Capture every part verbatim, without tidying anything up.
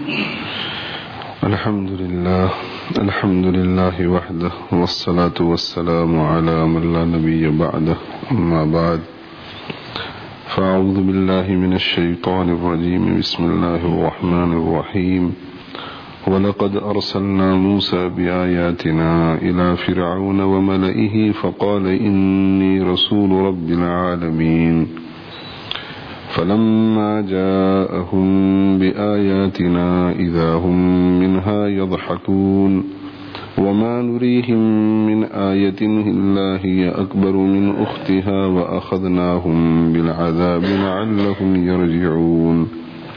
الحمد لله الحمد لله وحده والصلاة والسلام على من لا نبي بعده أما بعد فأعوذ بالله من الشيطان الرجيم بسم الله الرحمن الرحيم ولقد أرسلنا موسى بآياتنا إلى فرعون وملئه فقال إني رسول رب العالمين فلما جاءهم بآياتنا إذا هم منها يضحكون وما نريهم من آية إلا هي أكبر من أختها وأخذناهم بالعذاب لعلهم يرجعون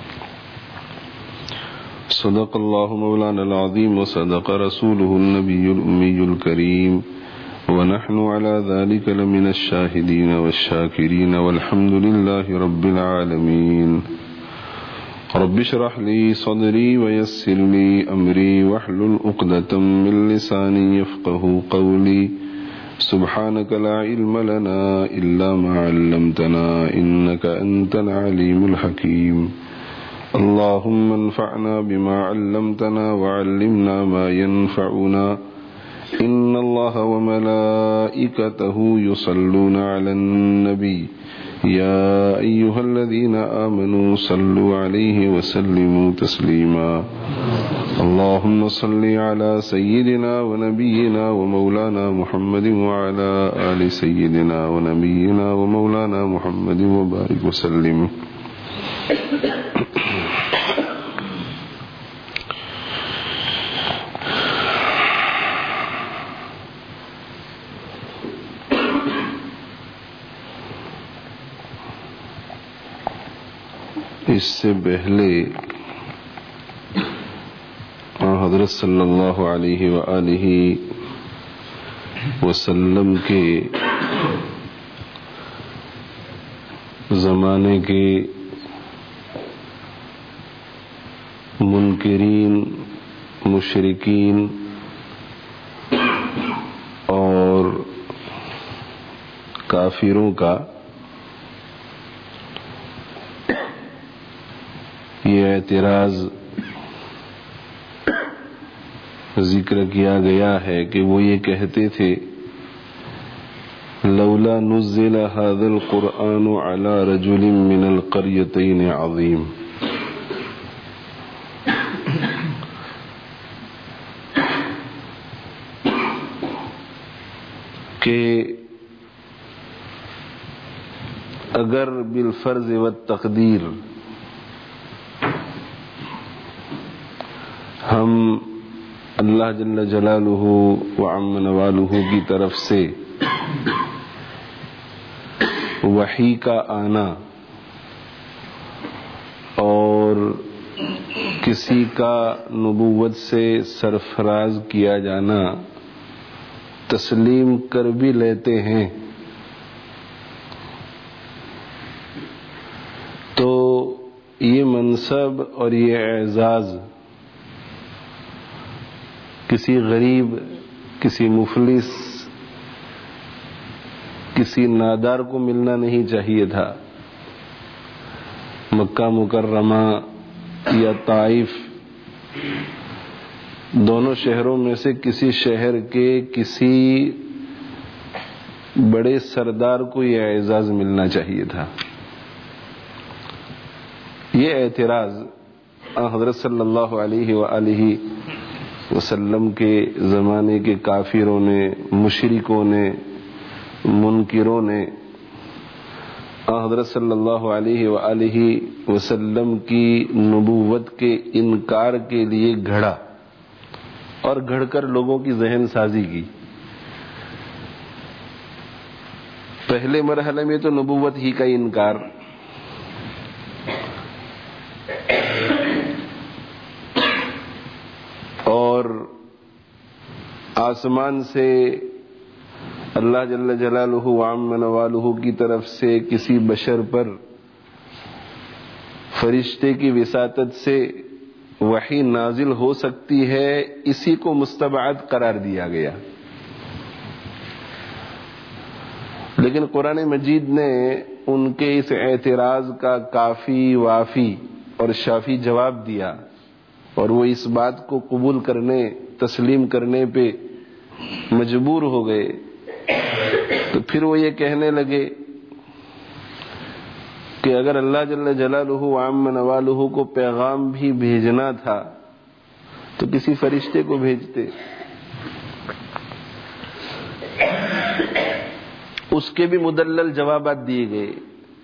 صدق الله مولانا العظيم وصدق رسوله النبي الأمي الكريم ونحن على ذلك لمن الشاهدين والشاكرين والحمد لله رب العالمين رب اشرح لي صدري ويسر لي أمري واحلل عقدة من لساني يفقه قولي سبحانك لا علم لنا إلا ما علمتنا إنك أنت العليم الحكيم اللهم انفعنا بما علمتنا وعلمنا ما ينفعنا إن الله وملائكته يصلون على النبي يا أيها الذين آمنوا صلوا عليه وسلموا تسليما اللهم صل على سيدنا ونبينا ومولانا محمد وعلى آل سيدنا ونبينا ومولانا محمد وبارك وسلم اس سے پہلے حضرت صلی اللہ علیہ وآلہ وسلم کے زمانے کے منکرین، مشرکین اور کافروں کا یہ اعتراض ذکر کیا گیا ہے کہ وہ یہ کہتے تھے لولا نزل هذا القرآن على رجل من القريتين عظيم، کہ اگر بالفرض والتقدیر ہم اللہ جل جلالہ وعم نوالہ کی طرف سے وحی کا آنا اور کسی کا نبوت سے سرفراز کیا جانا تسلیم کر بھی لیتے ہیں، تو یہ منصب اور یہ اعزاز کسی غریب، کسی مفلس، کسی نادار کو ملنا نہیں چاہیے تھا۔ مکہ مکرمہ یا طائف دونوں شہروں میں سے کسی شہر کے کسی بڑے سردار کو یہ اعزاز ملنا چاہیے تھا۔ یہ اعتراض حضرت صلی اللہ علیہ وآلہ وسلم کے زمانے کے کافروں نے، مشرکوں نے، منکروں نے حضرت صلی اللہ علیہ وآلہ وسلم کی نبوت کے انکار کے لیے گھڑا اور گھڑ کر لوگوں کی ذہن سازی کی۔ پہلے مرحلے میں تو نبوت ہی کا انکار، اور آسمان سے اللہ جل جلالہ وعم نوالہ کی طرف سے کسی بشر پر فرشتے کی وساطت سے وحی نازل ہو سکتی ہے، اسی کو مستبعد قرار دیا گیا۔ لیکن قرآن مجید نے ان کے اس اعتراض کا کافی، وافی اور شافی جواب دیا اور وہ اس بات کو قبول کرنے تسلیم کرنے پہ مجبور ہو گئے تو پھر وہ یہ کہنے لگے کہ اگر اللہ جل جلالہ وعم نوالہ کو پیغام بھی بھیجنا تھا تو کسی فرشتے کو بھیجتے. اس کے بھی مدلل جوابات دیے گئے.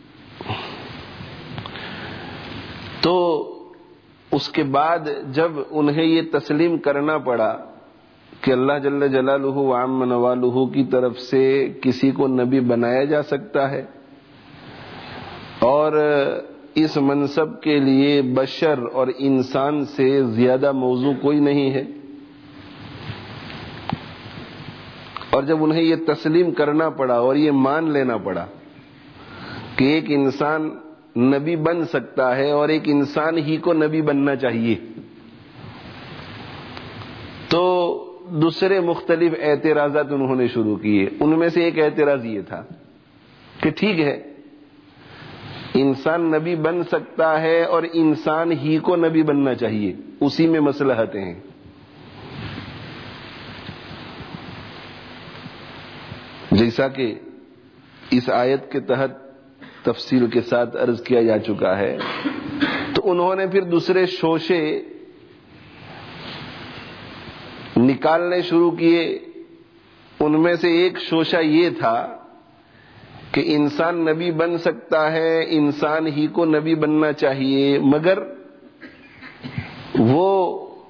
تو اس کے بعد جب انہیں یہ تسلیم کرنا پڑا کہ اللہ جل جلالہ وعم نوالہ کی طرف سے کسی کو نبی بنایا جا سکتا ہے اور اس منصب کے لیے بشر اور انسان سے زیادہ موضوع کوئی نہیں ہے، اور جب انہیں یہ تسلیم کرنا پڑا اور یہ مان لینا پڑا کہ ایک انسان نبی بن سکتا ہے اور ایک انسان ہی کو نبی بننا چاہیے، تو دوسرے مختلف اعتراضات انہوں نے شروع کیے. ان میں سے ایک اعتراض یہ تھا کہ ٹھیک ہے انسان نبی بن سکتا ہے اور انسان ہی کو نبی بننا چاہیے، اسی میں مصلحتیں ہیں. جیسا کہ اس آیت کے تحت تفصیل کے ساتھ عرض کیا جا چکا ہے، تو انہوں نے پھر دوسرے شوشے نکالنے شروع کیے. ان میں سے ایک شوشہ یہ تھا کہ انسان نبی بن سکتا ہے، انسان ہی کو نبی بننا چاہیے، مگر وہ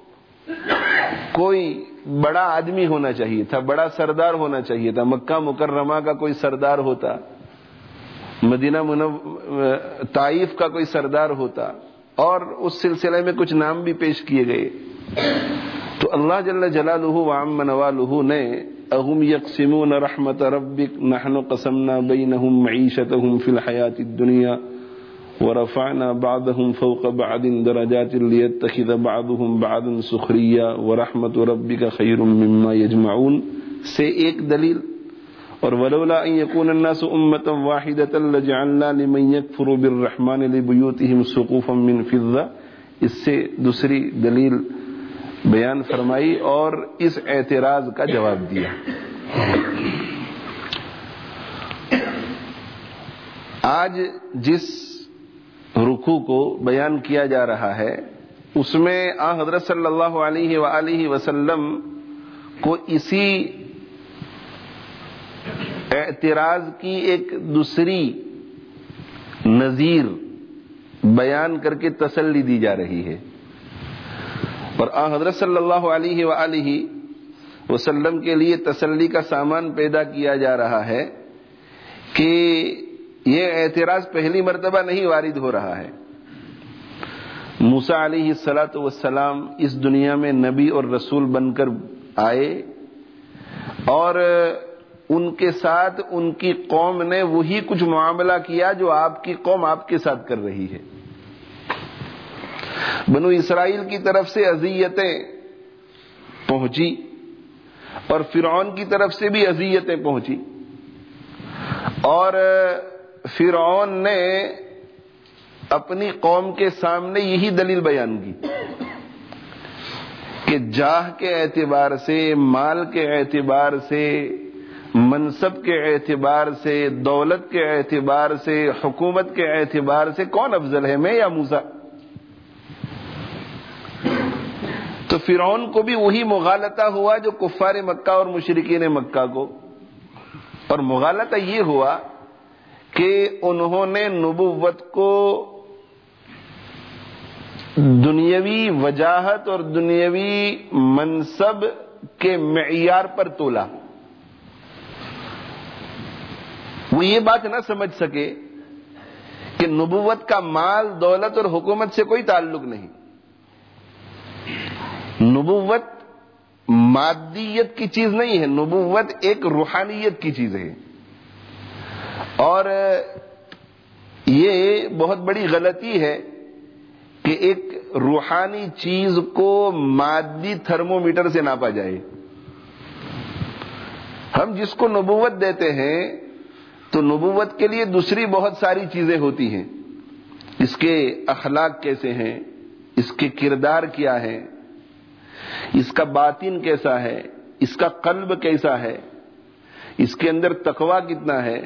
کوئی بڑا آدمی ہونا چاہیے تھا، بڑا سردار ہونا چاہیے تھا. مکہ مکرمہ کا کوئی سردار ہوتا، مدینہ منو طائف کا کوئی سردار ہوتا، اور اس سلسلے میں کچھ نام بھی پیش کیے گئے. تو اللہ جل جلالہ وعم نوالہ نے اہم یقسمون رحمت ربک نحن قسمنا بینہم معیشتہم فی الحیاۃ الدنیا ورفعنا بعضهم فوق بعض درجات لیتخذ بعضهم بعضا سخریا ورحمت ربک خیر مما یجمعون سے ایک دلیل، اور ولولا ان یکون الناس امۃ واحدۃ لجعلنا لمن یکفر بالرحمن لبیوتہم سقوفا من فضہ، اس سے دوسری دلیل بیان فرمائی اور اس اعتراض کا جواب دیا. آج جس رکوع کو بیان کیا جا رہا ہے اس میں آن حضرت صلی اللہ علیہ وآلہ وسلم کو اسی اعتراض کی ایک دوسری نظیر بیان کر کے تسلی دی جا رہی ہے، اور آن حضرت صلی اللہ علیہ وآلہ وسلم کے لیے تسلی کا سامان پیدا کیا جا رہا ہے کہ یہ اعتراض پہلی مرتبہ نہیں وارد ہو رہا ہے. موسیٰ علیہ الصلاۃ والسلام اس دنیا میں نبی اور رسول بن کر آئے اور ان کے ساتھ ان کی قوم نے وہی کچھ معاملہ کیا جو آپ کی قوم آپ کے ساتھ کر رہی ہے. بنو اسرائیل کی طرف سے اذیتیں پہنچی اور فرعون کی طرف سے بھی اذیتیں پہنچی، اور فرعون نے اپنی قوم کے سامنے یہی دلیل بیان کی کہ جاہ کے اعتبار سے، مال کے اعتبار سے، منصب کے اعتبار سے، دولت کے اعتبار سے، حکومت کے اعتبار سے کون افضل ہے، میں یا موسیٰ؟ تو فرعون کو بھی وہی مغالطہ ہوا جو کفار مکہ اور مشرکین مکہ کو، اور مغالطہ یہ ہوا کہ انہوں نے نبوت کو دنیاوی وجاہت اور دنیاوی منصب کے معیار پر تولا. وہ یہ بات نہ سمجھ سکے کہ نبوت کا مال، دولت اور حکومت سے کوئی تعلق نہیں. نبوت مادیت کی چیز نہیں ہے، نبوت ایک روحانیت کی چیز ہے. اور یہ بہت بڑی غلطی ہے کہ ایک روحانی چیز کو مادی تھرمومیٹر سے ناپا جائے. ہم جس کو نبوت دیتے ہیں تو نبوت کے لیے دوسری بہت ساری چیزیں ہوتی ہیں. اس کے اخلاق کیسے ہیں، اس کے کردار کیا ہے، اس کا باطن کیسا ہے، اس کا قلب کیسا ہے، اس کے اندر تقویٰ کتنا ہے،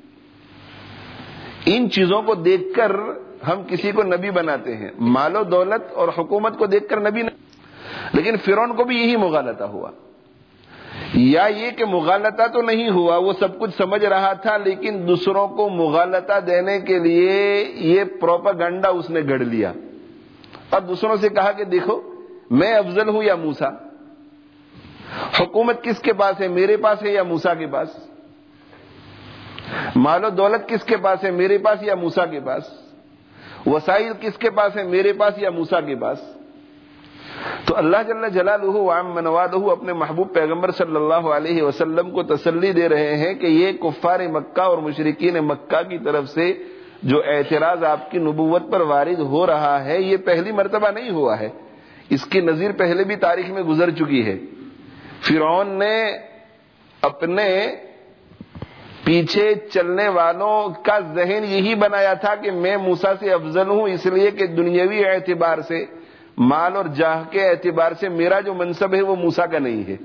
ان چیزوں کو دیکھ کر ہم کسی کو نبی بناتے ہیں. مال و دولت اور حکومت کو دیکھ کر نبی نہیں. لیکن فرعون کو بھی یہی مغالطہ ہوا. یا یہ کہ مغالطہ تو نہیں ہوا، وہ سب کچھ سمجھ رہا تھا، لیکن دوسروں کو مغالطہ دینے کے لیے یہ پروپیگنڈا اس نے گڑھ لیا اور دوسروں سے کہا کہ دیکھو میں افضل ہوں یا موسیٰ، حکومت کس کے پاس ہے، میرے پاس ہے یا موسیٰ کے پاس، مال و دولت کس کے پاس ہے، میرے پاس یا موسیٰ کے پاس، وسائل کس کے پاس ہے، میرے پاس یا موسیٰ کے پاس. تو اللہ جل جلالہ وعم نوالہ اپنے محبوب پیغمبر صلی اللہ علیہ وسلم کو تسلی دے رہے ہیں کہ یہ کفار مکہ اور مشرکین مکہ کی طرف سے جو اعتراض آپ کی نبوت پر وارد ہو رہا ہے یہ پہلی مرتبہ نہیں ہوا ہے، اس کی نظیر پہلے بھی تاریخ میں گزر چکی ہے. فرعون نے اپنے پیچھے چلنے والوں کا ذہن یہی بنایا تھا کہ میں موسیٰ سے افضل ہوں، اس لیے کہ دنیاوی اعتبار سے، مال اور جاہ کے اعتبار سے میرا جو منصب ہے وہ موسیٰ کا نہیں ہے.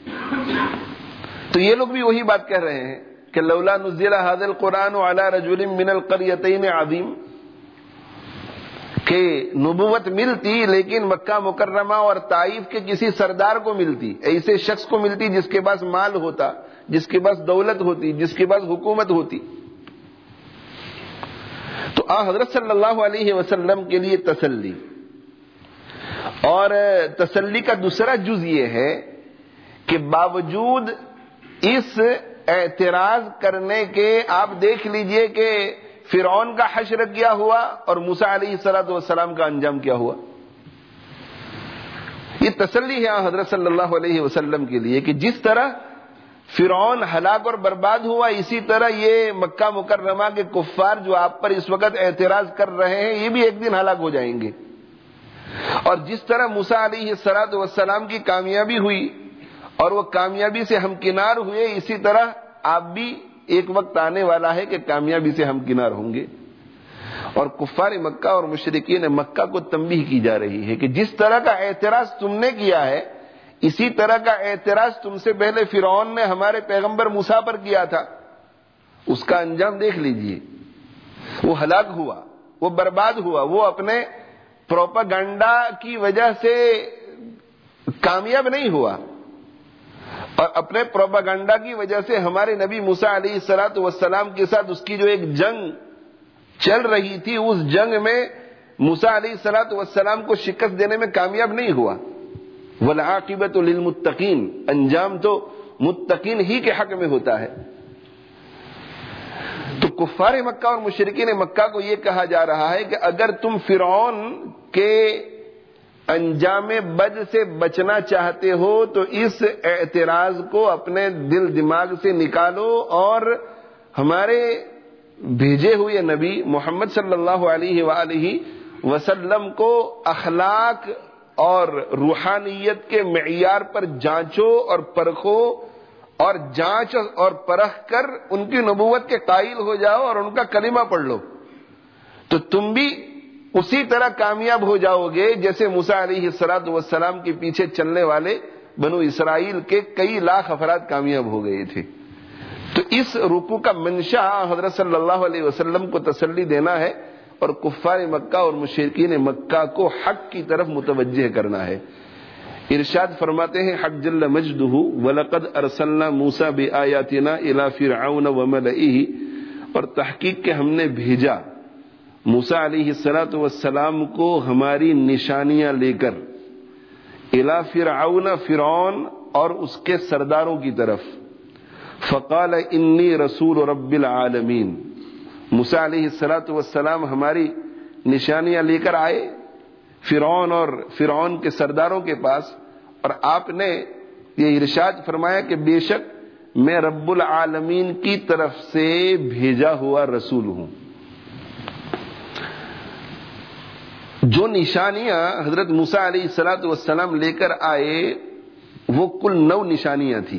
تو یہ لوگ بھی وہی بات کہہ رہے ہیں کہ لولا نزل هذا القرآن على رجل من القريتين عظیم، کہ نبوت ملتی لیکن مکہ مکرمہ اور طائف کے کسی سردار کو ملتی، ایسے شخص کو ملتی جس کے پاس مال ہوتا، جس کے پاس دولت ہوتی، جس کے پاس حکومت ہوتی. تو آ حضرت صلی اللہ علیہ وسلم کے لیے تسلی، اور تسلی کا دوسرا جز یہ ہے کہ باوجود اس اعتراض کرنے کے آپ دیکھ لیجئے کہ فرعون کا حشر کیا ہوا اور موسیٰ علیہ الصلوۃ والسلام کا انجام کیا ہوا. یہ تسلی ہے حضرت صلی اللہ علیہ وسلم کے لیے کہ جس طرح فرعون ہلاک اور برباد ہوا، اسی طرح یہ مکہ مکرمہ کے کفار جو آپ پر اس وقت اعتراض کر رہے ہیں یہ بھی ایک دن ہلاک ہو جائیں گے. اور جس طرح موسیٰ علیہ الصلوۃ والسلام کی کامیابی ہوئی اور وہ کامیابی سے ہمکنار ہوئے، اسی طرح آپ بھی ایک وقت آنے والا ہے کہ کامیابی سے ہمکنار ہوں گے. اور کفار مکہ اور مشرکین مکہ کو تنبیہ کی جا رہی ہے کہ جس طرح کا اعتراض تم نے کیا ہے اسی طرح کا اعتراض تم سے پہلے فرعون نے ہمارے پیغمبر موسیٰ پر کیا تھا، اس کا انجام دیکھ لیجئے. وہ ہلاک ہوا، وہ برباد ہوا، وہ اپنے پروپیگنڈا کی وجہ سے کامیاب نہیں ہوا، اور اپنے پروپیگنڈا کی وجہ سے ہمارے نبی موسیٰ علیہ الصلوۃ والسلام کے ساتھ اس کی جو ایک جنگ چل رہی تھی اس جنگ میں موسیٰ علیہ الصلوۃ والسلام کو شکست دینے میں کامیاب نہیں ہوا. والعاقبۃ للمتقین، انجام تو متقین ہی کے حق میں ہوتا ہے. تو کفار مکہ اور مشرکین مکہ کو یہ کہا جا رہا ہے کہ اگر تم فرعون کے انجام بد سے بچنا چاہتے ہو تو اس اعتراض کو اپنے دل دماغ سے نکالو اور ہمارے بھیجے ہوئے نبی محمد صلی اللہ علیہ وآلہ وسلم کو اخلاق اور روحانیت کے معیار پر جانچو اور پرکھو، اور جانچ اور پرکھ کر ان کی نبوت کے قائل ہو جاؤ اور ان کا کلمہ پڑھ لو، تو تم بھی اسی طرح کامیاب ہو جاؤ گے جیسے موسیٰ علیہ الصلوۃ والسلام کے پیچھے چلنے والے بنو اسرائیل کے کئی لاکھ افراد کامیاب ہو گئے تھے. تو اس رکوع کا منشا حضرت صلی اللہ علیہ وسلم کو تسلی دینا ہے اور کفار مکہ اور مشرکین مکہ کو حق کی طرف متوجہ کرنا ہے. ارشاد فرماتے ہیں حق جل مجدہ وَلَقَدْ أَرْسَلْنَا مُوسَى بِآيَاتِنَا إِلَى فِرْعَوْنَ وَمَلَئِهِ، اور تحقیق کہ ہم نے بھیجا موسیٰ علیہ الصلوۃ والسلام کو ہماری نشانیاں لے کر الی فرعون، فرعون اور اس کے سرداروں کی طرف. فقال انی رسول رب العالمین، موسیٰ علیہ الصلوۃ والسلام ہماری نشانیاں لے کر آئے فرعون اور فرعون کے سرداروں کے پاس، اور آپ نے یہ ارشاد فرمایا کہ بے شک میں رب العالمین کی طرف سے بھیجا ہوا رسول ہوں. جو نشانیاں حضرت موسیٰ علیہ الصلوۃ والسلام لے کر آئے وہ کل نو نشانیاں تھیں.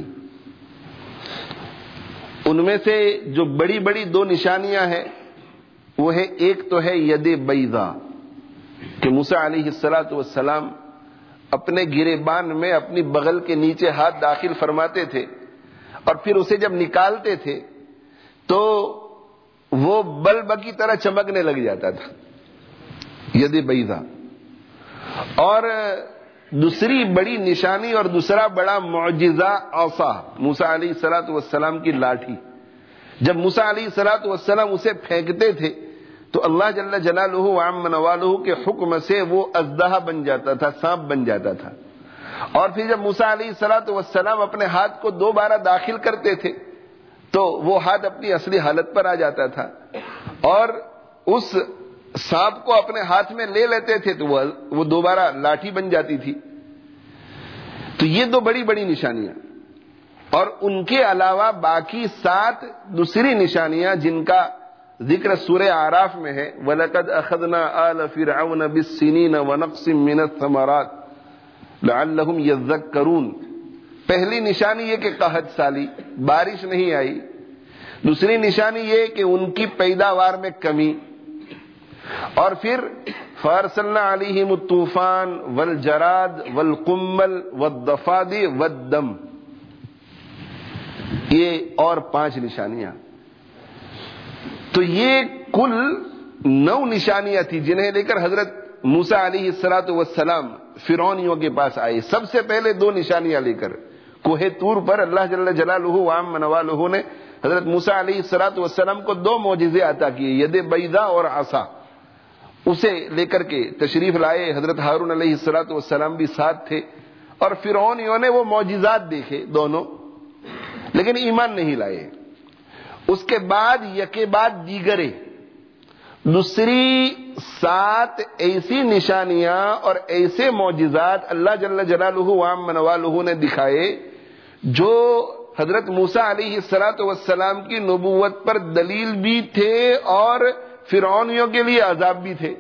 ان میں سے جو بڑی بڑی دو نشانیاں ہیں وہ ہے، ایک تو ہے ید بیضا، کہ موسیٰ علیہ الصلوۃ والسلام اپنے گریبان میں اپنی بغل کے نیچے ہاتھ داخل فرماتے تھے اور پھر اسے جب نکالتے تھے تو وہ بلب کی طرح چمکنے لگ جاتا تھا، ید بیضا. اور دوسری بڑی نشانی اور دوسرا بڑا معجزہ عصا، موسیٰ علیہ الصلوۃ والسلام کی لاٹھی. جب موسیٰ علیہ الصلوۃ والسلام اسے پھینکتے تھے تو اللہ جل جلالہ وعم نوالہ کے حکم سے وہ اژدہا بن جاتا تھا، سانپ بن جاتا تھا. اور پھر جب موسیٰ علیہ الصلوۃ والسلام اپنے ہاتھ کو دوبارہ داخل کرتے تھے تو وہ ہاتھ اپنی اصلی حالت پر آ جاتا تھا اور اس سانپ کو اپنے ہاتھ میں لے لیتے تھے تو وہ دوبارہ لاٹھی بن جاتی تھی. تو یہ دو بڑی بڑی نشانیاں، اور ان کے علاوہ باقی سات دوسری نشانیاں جن کا ذکر سورہ اعراف میں ہے، وَلَقَدْ أَخَذْنَا آلَ فِرْعَوْنَ بِالسِّنِينَ وَنَقْصٍ مِّنَ الثَّمَرَاتِ لَعَلَّهُمْ يَذَّكَّرُونَ. پہلی نشانی یہ کہ قحط سالی، بارش نہیں آئی. دوسری نشانی یہ کہ ان کی پیداوار میں کمی. اور پھر فَأَرْسَلْنَا عَلَيْهِمُ الطُّوفَانَ وَالْجَرَادَ وَالْقُمَّلَ وَالضَّفَادِعَ وَالدَّمَ. یہ اور پانچ نشانیاں. تو یہ کل نو نشانیاں تھی جنہیں لے کر حضرت موسیٰ علیہ الصلوۃ والسلام فرعونیوں کے پاس آئے. سب سے پہلے دو نشانیاں لے کر کوہ طور پر اللہ جل جلالہ وعم نوالہ نے حضرت موسیٰ علیہ الصلوۃ والسلام کو دو معجزے عطا کیے، ید بیضا اور عصا. اسے لے کر کے تشریف لائے. حضرت ہارون علیہ الصلوۃ والسلام بھی ساتھ تھے اور فرعونیوں نے وہ معجزات دیکھے دونوں، لیکن ایمان نہیں لائے. اس کے بعد یکے بعد دیگرے دوسری سات ایسی نشانیاں اور ایسے معجزات اللہ جل جلالہ وعم نوالہ نے دکھائے جو حضرت موسیٰ علیہ الصلوۃ والسلام کی نبوت پر دلیل بھی تھے اور فرعونیوں کے لیے عذاب بھی تھے.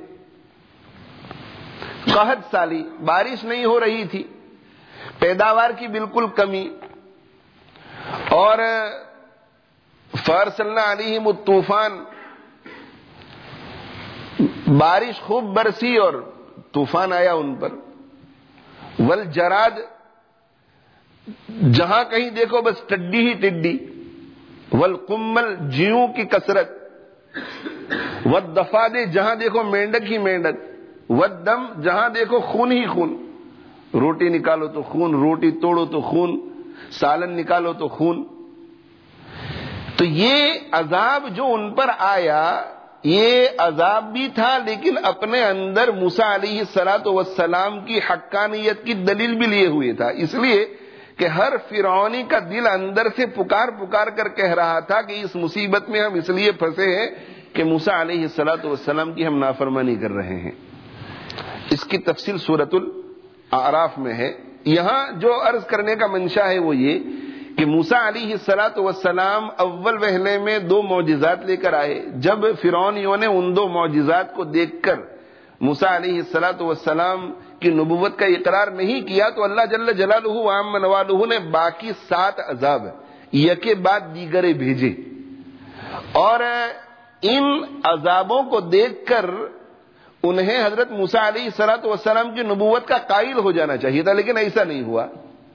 قحط سالی، بارش نہیں ہو رہی تھی، پیداوار کی بالکل کمی، اور فَأَرْسَلْنَا عَلَيْهِمُ الطُّوفَانَ، بارش خوب برسی اور طوفان آیا ان پر. وَالْجَرَادَ، جہاں کہیں دیکھو بس ٹڈی ہی ٹڈی. وَالْقُمَّلَ، جیوں کی کثرت. وَالضَّفَادِعَ، جہاں دیکھو مینڈک ہی مینڈک. وَالدَّمَ، جہاں دیکھو خون ہی خون. روٹی نکالو تو خون، روٹی توڑو تو خون، سالن نکالو تو خون. تو یہ عذاب جو ان پر آیا یہ عذاب بھی تھا، لیکن اپنے اندر موسیٰ علیہ الصلوۃ والسلام کی حقانیت کی دلیل بھی لیے ہوئے تھا. اس لیے کہ ہر فرعونی کا دل اندر سے پکار پکار کر کہہ رہا تھا کہ اس مصیبت میں ہم اس لیے پھنسے ہیں کہ موسیٰ علیہ الصلوۃ والسلام کی ہم نافرمانی کر رہے ہیں. اس کی تفصیل سورۃ الاعراف میں ہے. یہاں جو عرض کرنے کا منشا ہے وہ یہ کہ موسیٰ علیہ الصلوۃ والسلام اول وہلے میں دو معجزات لے کر آئے. جب فرعونیوں نے ان دو معجزات کو دیکھ کر موسیٰ علیہ الصلوۃ والسلام کی نبوت کا اقرار نہیں کیا تو اللہ جل جلالہ وعم نوالہ نے باقی سات عذاب یکے بعد دیگرے بھیجے. اور ان عذابوں کو دیکھ کر انہیں حضرت موسیٰ علیہ الصلوۃ والسلام کی نبوت کا قائل ہو جانا چاہیے تھا، لیکن ایسا نہیں ہوا.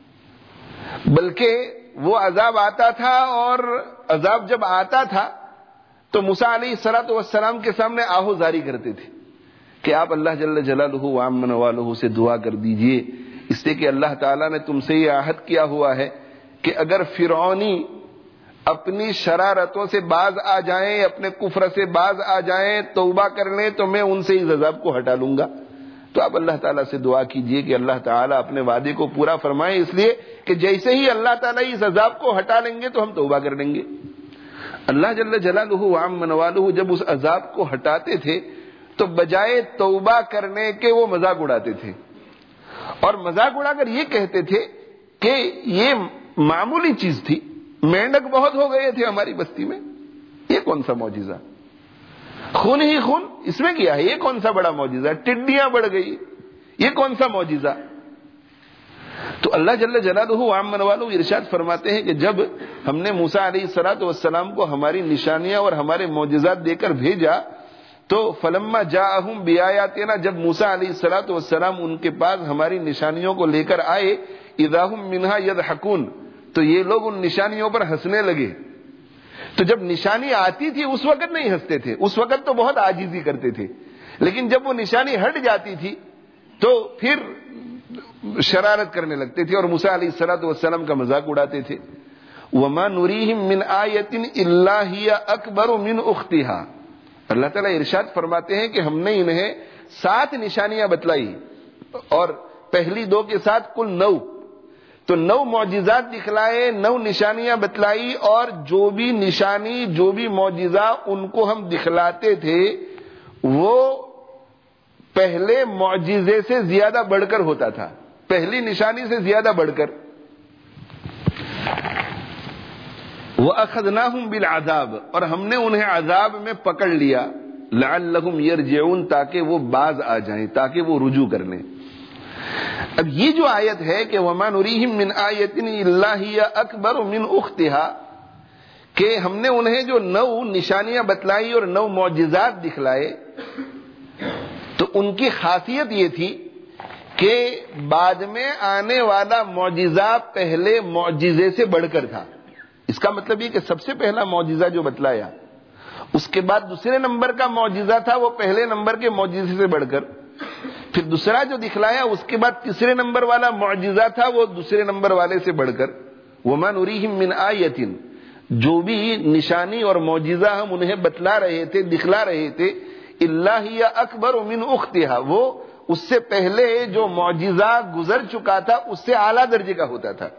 بلکہ وہ عذاب آتا تھا، اور عذاب جب آتا تھا تو موسیٰ علیہ الصلوۃ والسلام کے سامنے آہو زاری کرتے تھے کہ آپ اللہ جل جلالہ وعم نوالہ سے دعا کر دیجئے، اس لیے کہ اللہ تعالیٰ نے تم سے یہ عہد کیا ہوا ہے کہ اگر فرعونی اپنی شرارتوں سے باز آ جائیں، اپنے کفر سے باز آ جائیں، توبہ کر لیں تو میں ان سے اس عذاب کو ہٹا لوں گا. تو آپ اللہ تعالیٰ سے دعا کیجئے کہ اللہ تعالیٰ اپنے وعدے کو پورا فرمائے، اس لیے کہ جیسے ہی اللہ تعالیٰ اس عذاب کو ہٹا لیں گے تو ہم توبہ کر لیں گے. اللہ جل جلالہ وعم نوالہ جب اس عذاب کو ہٹاتے تھے تو بجائے توبہ کرنے کے وہ مذاق اڑاتے تھے، اور مذاق اڑا کر یہ کہتے تھے کہ یہ معمولی چیز تھی، مینڈک بہت ہو گئے تھے ہماری بستی میں، یہ کون سا معجزہ، خون ہی خون اس میں کیا ہے، یہ کون سا بڑا معجزہ، ٹڈیاں بڑھ گئی، یہ کون سا معجزہ. تو اللہ جل جلالہ وعم نوالہ ارشاد فرماتے ہیں کہ جب ہم نے موسیٰ علیہ الصلوۃ والسلام کو ہماری نشانیاں اور ہمارے معجزات دے کر بھیجا تو فلما جاءہم بآیاتنا، جب موسیٰ علیہ الصلوۃ والسلام ان کے پاس ہماری نشانیوں کو لے کر آئے، اذا ہم منہا یضحکون، تو یہ لوگ ان نشانیوں پر ہنسنے لگے. تو جب نشانی آتی تھی اس وقت نہیں ہنستے تھے، اس وقت تو بہت عاجزی کرتے تھے، لیکن جب وہ نشانی ہٹ جاتی تھی تو پھر شرارت کرنے لگتے تھے اور موسیٰ علیہ الصلوۃ والسلام کا مذاق اڑاتے تھے. وما نریہم من آیۃ الا ہی اکبر من اختہا. اللہ تعالیٰ ارشاد فرماتے ہیں کہ ہم نے انہیں سات نشانیاں بتلائی اور پہلی دو کے ساتھ کل نو، تو نو معجزات دکھلائے، نو نشانیاں بتلائی، اور جو بھی نشانی جو بھی معجزہ ان کو ہم دکھلاتے تھے وہ پہلے معجزے سے زیادہ بڑھ کر ہوتا تھا، پہلی نشانی سے زیادہ بڑھ کر. وَأَخَذْنَاهُمْ بِالْعَذَابِ، اور ہم نے انہیں عذاب میں پکڑ لیا، لَعَلَّهُمْ يَرْجِعُونَ، تاکہ وہ باز آ جائیں، تاکہ وہ رجوع کر لیں. اب یہ جو آیت ہے کہ وَمَا نُرِيهِمْ مِنْ آیَةٍ إِلَّا هِيَ أَكْبَرُ مِنْ أُخْتِهَا، کہ ہم نے انہیں جو نو نشانیاں بتلائی اور نو معجزات دکھلائے، تو ان کی خاصیت یہ تھی کہ بعد میں آنے والا معجزہ پہلے معجزے سے بڑھ کر تھا. اس کا مطلب یہ کہ سب سے پہلا معجزہ جو بتلایا، اس کے بعد دوسرے نمبر کا معجزہ تھا وہ پہلے نمبر کے معجزے سے بڑھ کر، پھر دوسرا جو دکھلایا اس کے بعد تیسرے نمبر والا معجزہ تھا وہ دوسرے نمبر والے سے بڑھ کر. وَمَا نُرِيهِمْ مِنْ آیَةٍ، جو بھی نشانی اور معجزہ ہم انہیں بتلا رہے تھے، دکھلا رہے تھے، إِلَّا هِيَ أَكْبَرُ مِنْ أُخْتِهَا، وہ اس سے پہلے جو معجزہ گزر چکا تھا اس سے اعلیٰ درجے کا ہوتا تھا.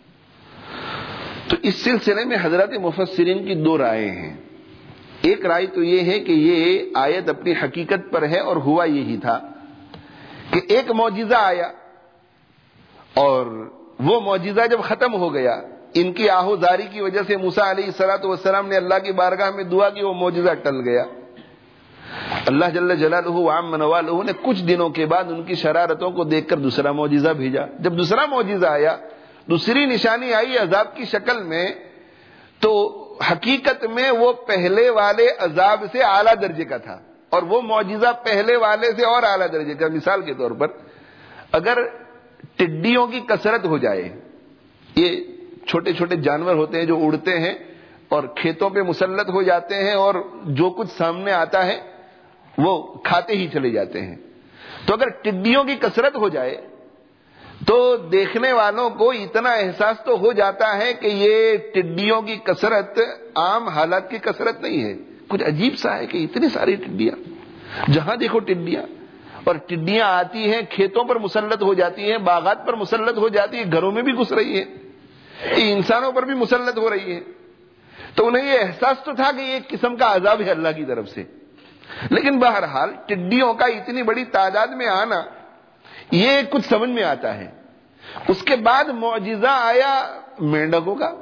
تو اس سلسلے میں حضرات مفسرین کی دو رائے ہیں. ایک رائے تو یہ ہے کہ یہ آیت اپنی حقیقت پر ہے اور ہوا یہی تھا کہ ایک معجزہ آیا اور وہ معجزہ جب ختم ہو گیا، ان کی آہوزاری کی وجہ سے موسیٰ علیہ الصلوۃ والسلام نے اللہ کی بارگاہ میں دعا کی، وہ معجزہ ٹل گیا. اللہ جل جلالہ وعم نوالہ نے کچھ دنوں کے بعد ان کی شرارتوں کو دیکھ کر دوسرا معجزہ بھیجا. جب دوسرا معجزہ آیا، دوسری نشانی آئی عذاب کی شکل میں، تو حقیقت میں وہ پہلے والے عذاب سے اعلیٰ درجے کا تھا، اور وہ معجزہ پہلے والے سے اور اعلیٰ درجے کا. مثال کے طور پر اگر ٹڈیوں کی کثرت ہو جائے، یہ چھوٹے چھوٹے جانور ہوتے ہیں جو اڑتے ہیں اور کھیتوں پہ مسلط ہو جاتے ہیں اور جو کچھ سامنے آتا ہے وہ کھاتے ہی چلے جاتے ہیں، تو اگر ٹڈیوں کی کثرت ہو جائے تو دیکھنے والوں کو اتنا احساس تو ہو جاتا ہے کہ یہ ٹڈیوں کی کثرت عام حالات کی کثرت نہیں ہے، کچھ عجیب سا ہے کہ اتنی ساری ٹڈیاں، جہاں دیکھو ٹڈیاں. اور ٹڈیاں آتی ہیں، کھیتوں پر مسلط ہو جاتی ہیں، باغات پر مسلط ہو جاتی ہیں، گھروں میں بھی گھس رہی ہیں، انسانوں پر بھی مسلط ہو رہی ہے. تو انہیں یہ احساس تو تھا کہ یہ ایک قسم کا عذاب ہے اللہ کی طرف سے. لیکن بہرحال ٹڈیوں کا اتنی بڑی تعداد میں آنا یہ کچھ سمجھ میں آتا ہے. اس کے بعد معجزہ آیا مینڈکوں کا.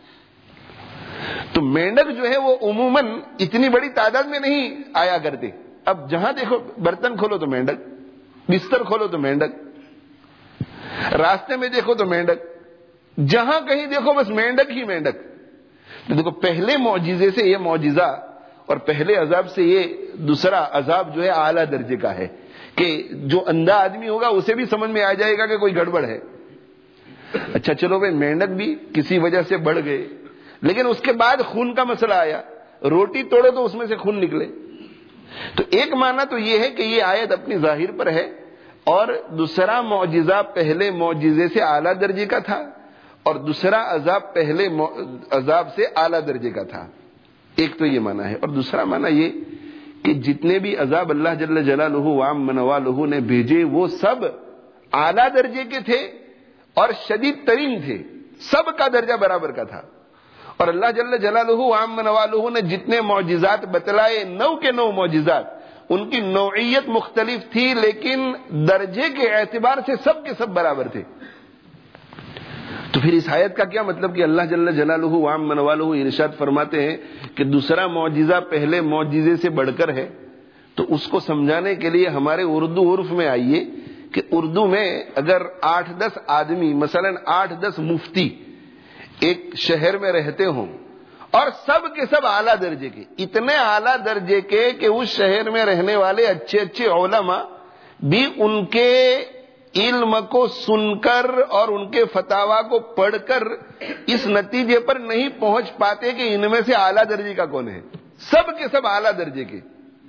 تو مینڈک جو ہے وہ عموماً اتنی بڑی تعداد میں نہیں آیا کرتے. اب جہاں دیکھو برتن کھولو تو مینڈک، بستر کھولو تو مینڈک، راستے میں دیکھو تو مینڈک، جہاں کہیں دیکھو بس مینڈک ہی مینڈک. تو دیکھو پہلے معجزے سے یہ معجزہ اور پہلے عذاب سے یہ دوسرا عذاب جو ہے اعلیٰ درجے کا ہے کہ جو اندھا آدمی ہوگا اسے بھی سمجھ میں آ جائے گا کہ کوئی گڑبڑ ہے. اچھا چلو بھائی مینڈک بھی کسی وجہ سے بڑھ گئے، لیکن اس کے بعد خون کا مسئلہ آیا، روٹی توڑو تو اس میں سے خون نکلے. تو ایک معنی تو یہ ہے کہ یہ آیت اپنی ظاہر پر ہے، اور دوسرا معجزہ پہلے معجزے سے اعلیٰ درجے کا تھا اور دوسرا عذاب پہلے عذاب سے اعلیٰ درجے کا تھا. ایک تو یہ معنی ہے. اور دوسرا معنی یہ کہ جتنے بھی عذاب اللہ جل جلالہ وعم نوالہ نے بھیجے وہ سب اعلیٰ درجے کے تھے اور شدید ترین تھے، سب کا درجہ برابر کا تھا. اور اللہ جل جلالہ وعم نوالہ نے جتنے معجزات بتلائے، نو کے نو معجزات، ان کی نوعیت مختلف تھی لیکن درجے کے اعتبار سے سب کے سب برابر تھے. تو پھر اس آیت کا کیا مطلب کہ اللہ جل جلالہ وعم نوالہ ارشاد فرماتے ہیں کہ دوسرا معجزہ پہلے معجزے سے بڑھ کر ہے. تو اس کو سمجھانے کے لیے ہمارے اردو عرف میں آئیے کہ اردو میں اگر آٹھ دس آدمی، مثلا آٹھ دس مفتی ایک شہر میں رہتے ہوں اور سب کے سب اعلیٰ درجے کے، اتنے اعلیٰ درجے کے کہ اس شہر میں رہنے والے اچھے اچھے علماء بھی ان کے علم کو سن کر اور ان کے فتاوا کو پڑھ کر اس نتیجے پر نہیں پہنچ پاتے کہ ان میں سے اعلیٰ درجے کا کون ہے، سب کے سب اعلیٰ درجے کے۔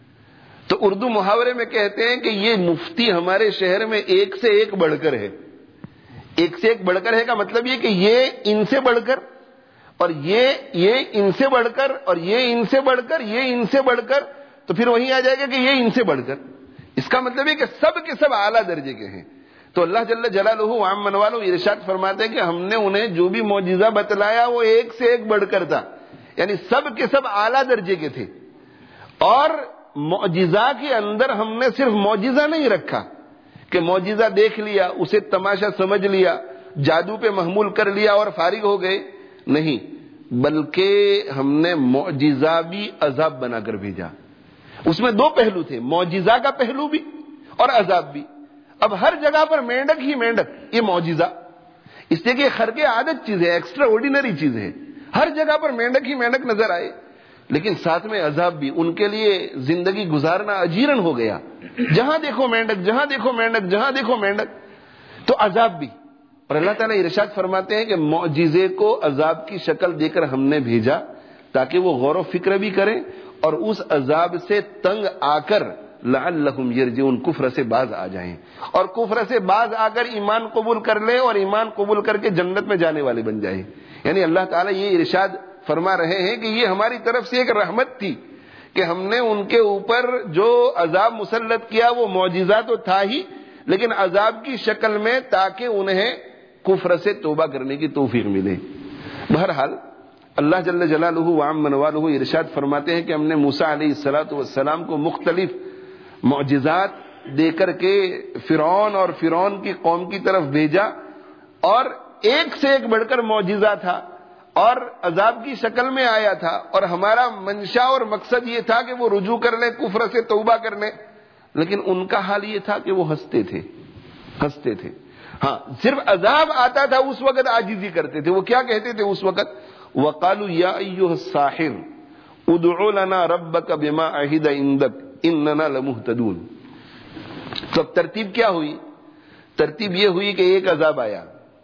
تو اردو محاورے میں کہتے ہیں کہ یہ مفتی ہمارے شہر میں ایک سے ایک بڑھ کر ہے۔ ایک سے ایک بڑھ کر ہے کا مطلب یہ کہ یہ ان سے بڑھ کر اور یہ یہ ان سے بڑھ کر اور یہ ان سے بڑھ کر یہ ان سے بڑھ کر، تو پھر وہیں آ جائے گا کہ یہ ان سے بڑھ کر۔ اس کا مطلب ہے کہ سب کے سب اعلیٰ درجے کے ہیں۔ تو اللہ جل جلالہ عام منوالو ارشاد فرماتے ہیں کہ ہم نے انہیں جو بھی معجزہ بتلایا وہ ایک سے ایک بڑھ کر تھا، یعنی سب کے سب اعلیٰ درجے کے تھے۔ اور معجزہ کے اندر ہم نے صرف معجزہ نہیں رکھا کہ معجزہ دیکھ لیا، اسے تماشا سمجھ لیا، جادو پہ محمول کر لیا اور فارغ ہو گئے، نہیں، بلکہ ہم نے معجزہ بھی عذاب بنا کر بھیجا۔ اس میں دو پہلو تھے، معجزہ کا پہلو بھی اور عذاب بھی۔ اب ہر جگہ پر مینڈک ہی مینڈک، یہ معجزہ، اس لیے کہ خرق عادت چیز ہے، ایکسٹرا آرڈینری چیز ہے، ہر جگہ پر مینڈک ہی مینڈک نظر آئے، لیکن ساتھ میں عذاب بھی، ان کے لیے زندگی گزارنا اجیرن ہو گیا، جہاں دیکھو مینڈک، جہاں دیکھو مینڈک، جہاں دیکھو مینڈک، تو عذاب بھی۔ اور اللہ تعالیٰ ارشاد فرماتے ہیں کہ معجزے کو عذاب کی شکل دے کر ہم نے بھیجا تاکہ وہ غور و فکر بھی کریں اور اس عذاب سے تنگ آ کر لعلہم یرجعون، کفر سے باز آ جائیں، اور کفر سے باز آ کر ایمان قبول کر لیں اور ایمان قبول کر کے جنت میں جانے والے بن جائیں۔ یعنی اللہ تعالیٰ یہ ارشاد فرما رہے ہیں کہ یہ ہماری طرف سے ایک رحمت تھی کہ ہم نے ان کے اوپر جو عذاب مسلط کیا وہ معجزہ تو تھا ہی، لیکن عذاب کی شکل میں تاکہ انہیں کفر سے توبہ کرنے کی توفیق ملے۔ بہرحال اللہ جل جلالہ وعم منوالہ ارشاد فرماتے ہیں کہ ہم نے موسیٰ علیہ الصلوۃ والسلام کو مختلف معجزات دے کر کے فرعون اور فرعون کی قوم کی طرف بھیجا، اور ایک سے ایک بڑھ کر معجزہ تھا اور عذاب کی شکل میں آیا تھا، اور ہمارا منشا اور مقصد یہ تھا کہ وہ رجوع کر لیں، کفر سے توبہ کر لیں، لیکن ان کا حال یہ تھا کہ وہ ہنستے تھے ہنستے تھے ہاں، صرف عذاب آتا تھا اس وقت عاجزی کرتے تھے۔ وہ کیا کہتے تھے اس وقت؟ وَقَالُوا يَا أَيُّهَا السَّاحِرُ ادْعُ لَنَا رَبَّكَ بِمَا عَهِدَ عِندَكَ إِنَّنَا لَمُهْتَدُونَ۔ تو ترتیب کیا ہوئی؟ ترتیب یہ ہوئی کہ ایک عذاب آیا،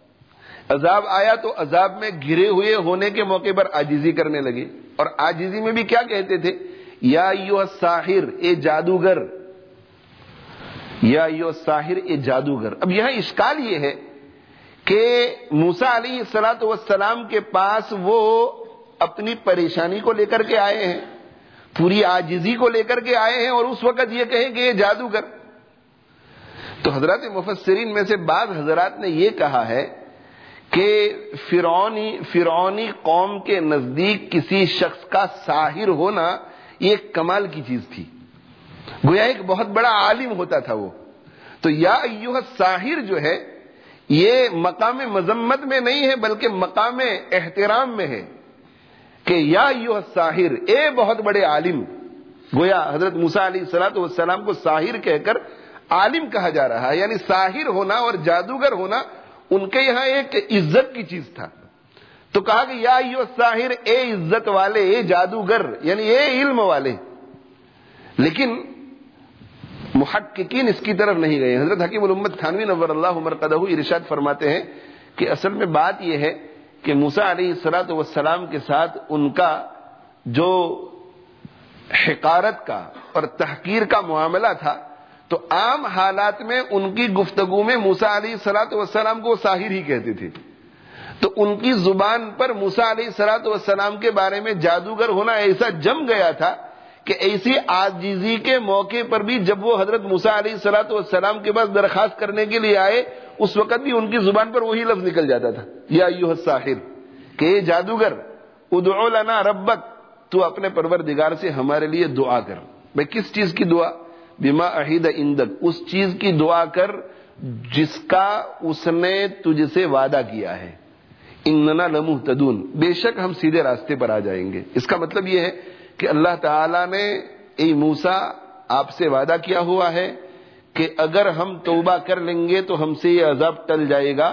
عذاب آیا تو عذاب میں گھرے ہوئے ہونے کے موقع پر عاجزی کرنے لگے، اور عاجزی میں بھی کیا کہتے تھے؟ یا ایھا الساحر، اے جادوگر، یا ایھا الساحر، اے جادوگر۔ اب یہاں اشکال یہ ہے کہ موسیٰ علیہ الصلوۃ والسلام کے پاس وہ اپنی پریشانی کو لے کر کے آئے ہیں، پوری عاجزی کو لے کر کے آئے ہیں، اور اس وقت یہ کہیں کہ یہ جادوگر۔ تو حضرات مفسرین میں سے بعض حضرات نے یہ کہا ہے کہ فرعونی فرعونی قوم کے نزدیک کسی شخص کا ساحر ہونا یہ ایک کمال کی چیز تھی، گویا ایک بہت بڑا عالم ہوتا تھا وہ۔ تو یا ایھا الساحر جو ہے یہ مقام مذمت میں نہیں ہے بلکہ مقام احترام میں ہے کہ یا ایھا الساحر، اے بہت بڑے عالم۔ گویا حضرت موسیٰ علیہ الصلوۃ والسلام کو ساحر کہہ کر عالم کہا جا رہا ہے، یعنی ساحر ہونا اور جادوگر ہونا ان کے یہاں ایک عزت کی چیز تھا۔ تو کہا کہ یا ایھا الساحر، اے عزت والے، اے جادوگر، یعنی اے علم والے۔ لیکن محققین اس کی طرف نہیں گئے۔ حضرت حکیم الامت تھانوی نور اللہ مرقدہ ارشاد فرماتے ہیں کہ اصل میں بات یہ ہے کہ موسیٰ علیہ الصلوۃ والسلام کے ساتھ ان کا جو حقارت کا اور تحقیر کا معاملہ تھا، تو عام حالات میں ان کی گفتگو میں موسیٰ علیہ الصلوۃ والسلام کو ساحر ہی کہتے تھے، تو ان کی زبان پر موسیٰ علیہ الصلوۃ والسلام کے بارے میں جادوگر ہونا ایسا جم گیا تھا کہ ایسی عاجزی کے موقع پر بھی جب وہ حضرت موسیٰ علیہ الصلوۃ والسلام کے پاس درخواست کرنے کے لیے آئے، اس وقت بھی ان کی زبان پر وہی لفظ نکل جاتا تھا، یا ایھا الساحر، کہ یہ جادوگر، ادعو لنا ربک، تو اپنے پروردگار سے ہمارے لیے دعا کر۔ بھئی کس چیز کی دعا؟ بما عہد عندک، اس چیز کی دعا کر جس کا اس نے تجھ سے وعدہ کیا ہے، اننا لمہتدون، بے شک ہم سیدھے راستے پر آ جائیں گے۔ اس کا مطلب یہ ہے کہ اللہ تعالیٰ نے اے موسیٰ آپ سے وعدہ کیا ہوا ہے کہ اگر ہم توبہ کر لیں گے تو ہم سے یہ عذاب ٹل جائے گا،